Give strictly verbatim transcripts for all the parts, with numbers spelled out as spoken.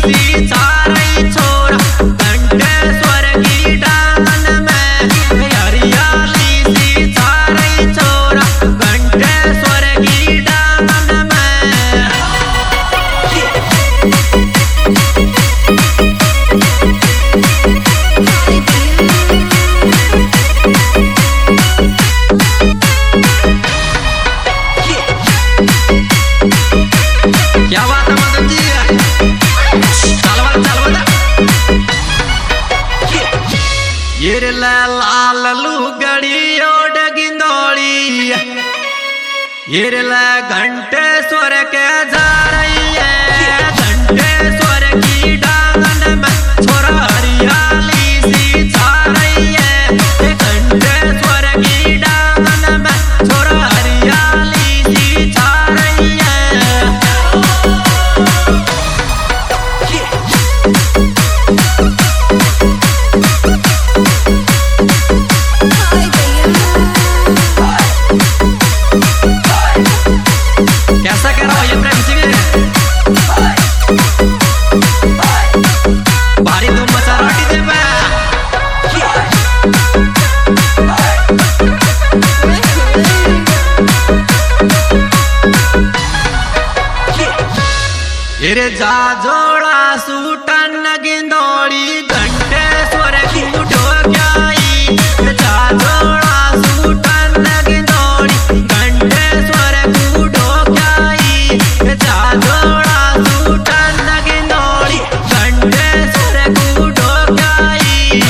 सी सारे छोरा घंटेश्वर की डांगन में हरियाली सी सारे छोरा घंटेश्वर की डांगन में। क्या बात है मदन जी, चल बता चल बता। ये रे लाल लुगड़ी ओढ़ गिंदोड़ी, ये रे घंटेश्वर के जा रही है घंटेश्वर की डांगन में छोरा हरियाली सी छा रही है घंटेश्वर की डांगन में छोरा हरियाली सी छा रही है। कैसा कह रहा भैया प्रेम सिंह, भारी धूम मचा रहा डीजे पे। ये जा जोड़ा सूटन गिंदोड़ी घंटेश्वर की ढोक्याई, जा जोड़ा सूटन गिंदोड़ी घंटेश्वर की ढोक्याई, जा जोड़ा सूटन गिंदोड़ी घंटेश्वर की ढोक्याई।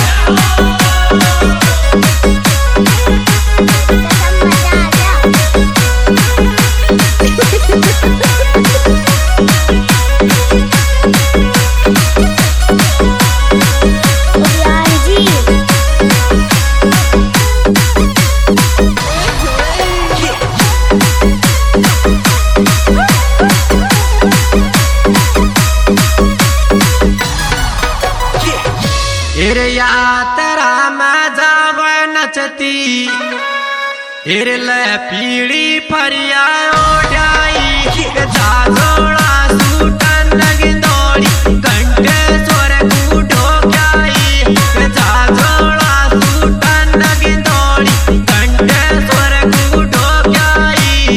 हेरे यात्रा में जाव नचती, हेरे ले पीड़ी फरिया ओढ़ाई, जा जोड़ा सूटन गिंदोड़ी घंटेश्वर को ढोक्याई, जा जोड़ा सूटन गिंदोड़ी घंटेश्वर को ढोक्याई।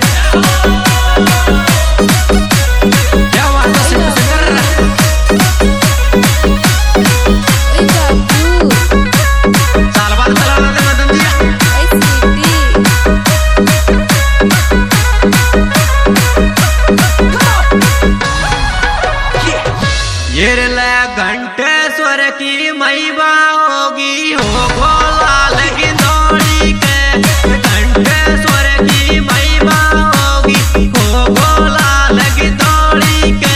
क्या बात है सिंगर घंटेश्वर की महिमा होगी हो गोलाल गिंदोड़ी के, घंटेश्वर की महिमा होगी हो गोलाल गिंदोड़ी के।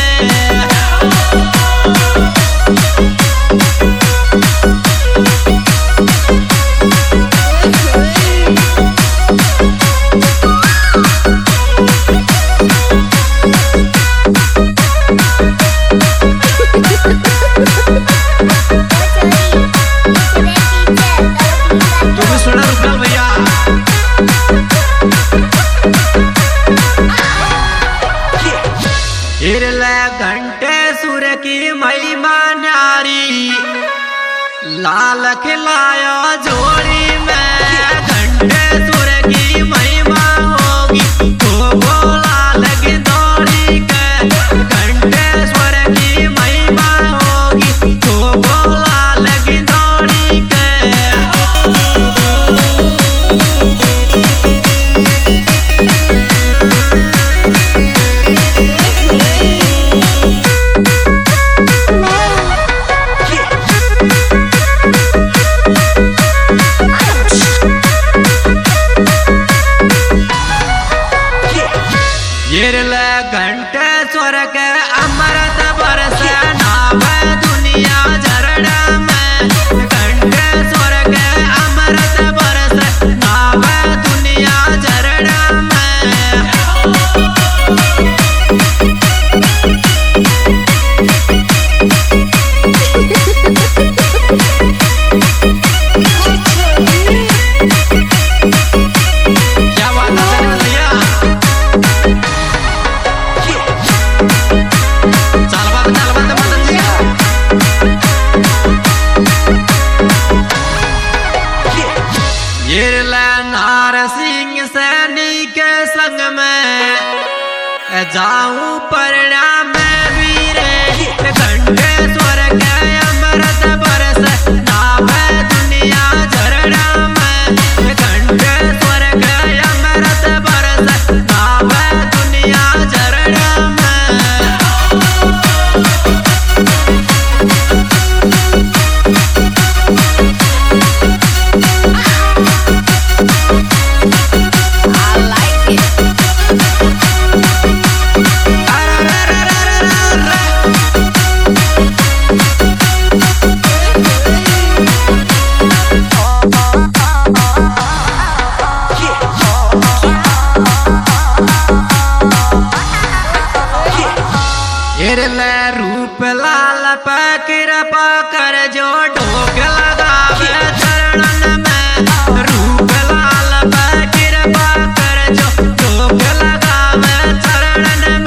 घंटेश्वर की महिमा न्यारी लाल खिलाया जोड़ी में, घंटेश्वर की महिमा होगी तो गोलाल गिंदोड़ी के, घंटेश्वर की महिमा होगी तो गोलाल गिंदोड़ी के। घंटेश्वर के अमृत बरस नाव दुनिया झरना में, घंटेश्वर के अमृत बरस नाव दुनिया झरना में। चल बाबा चल बाबा। परिणाम वीरे घंटे स्वर्ग अमृत बरस नाम दुनिया झरना में घंटे स्वर्ग अमृत बरस नाम दुनिया झरना रूप लाल पकर पकर जो ढोक लगावे चरणन में रूप लाल पकर पकर जो ढोक लगावे चरणन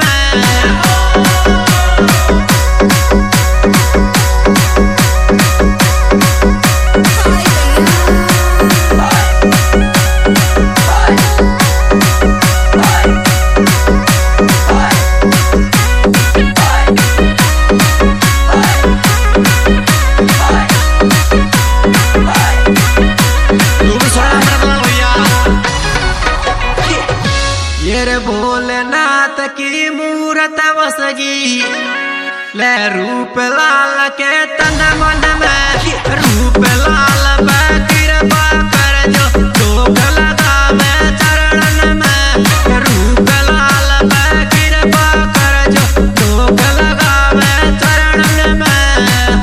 भोलेनाथ की मूरत वसगी ले रूप लाल के तन मन में रूप लाल बकर पाकर जो ढोक लगावे चरणन में रूप लाल बकर पाकर जो ढोक लगावे चरणन में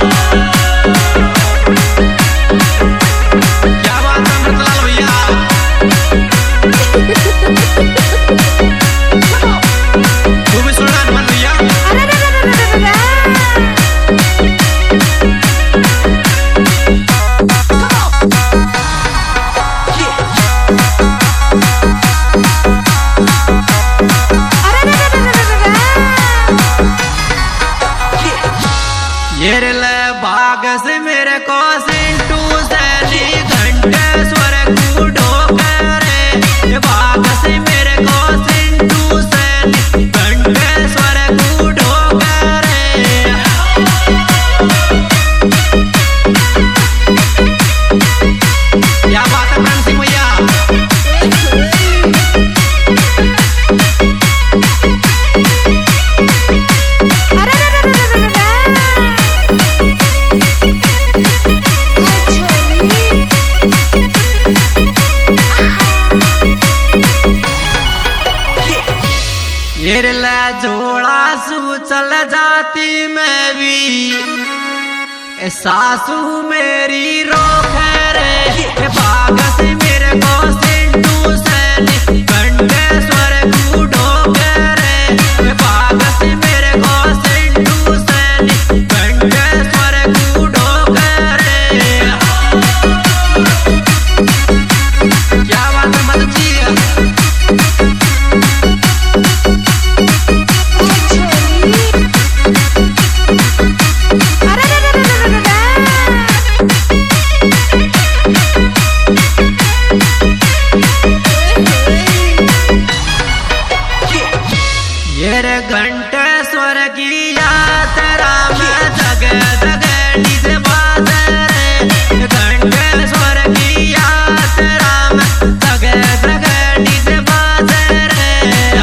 क्या बात है अमृतलाल भैया भाग से मेरे को सिंटू सैनी घंटे स्वर ढोक रे भाग से मेरे को सिंटू सैनी घंटे स्वर ढोक रे क्या बात है फ्रेंड्स भैया जोड़ा सू चल जाती मैं भी सासू मेरी रोक रे भाग से मेरे को सिंटू सैनी घंटे स्वर ढोक रे भाग से मेरे को सिंटू सैनी घंटे स्वर ढोक रे क्या बात है मत जी घंटे स्वर की यात्रा में जगह जगह डीजे बाजे रे घंटे स्वर की यात्रा में जगह जगह डीजे बाजे रे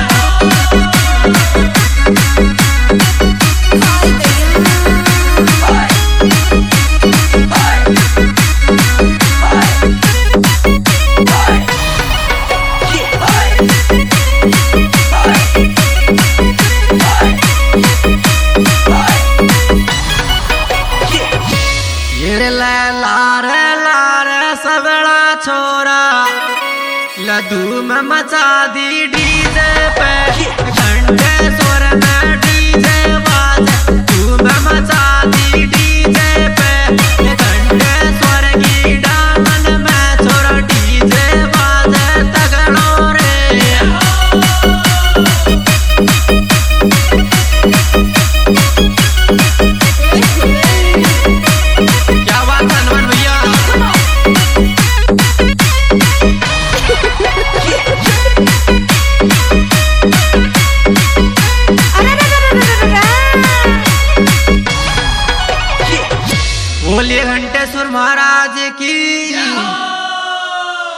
लारे लारे सबड़ा छोरा लधूम मचा दी डीजे पे घंटे स्वर में डीजे बाजे धूम मचा दी डीजे पे घंटे स्वर की डामन में छोरा डीजे बाजे तगड़ो रे क्या बात है भैया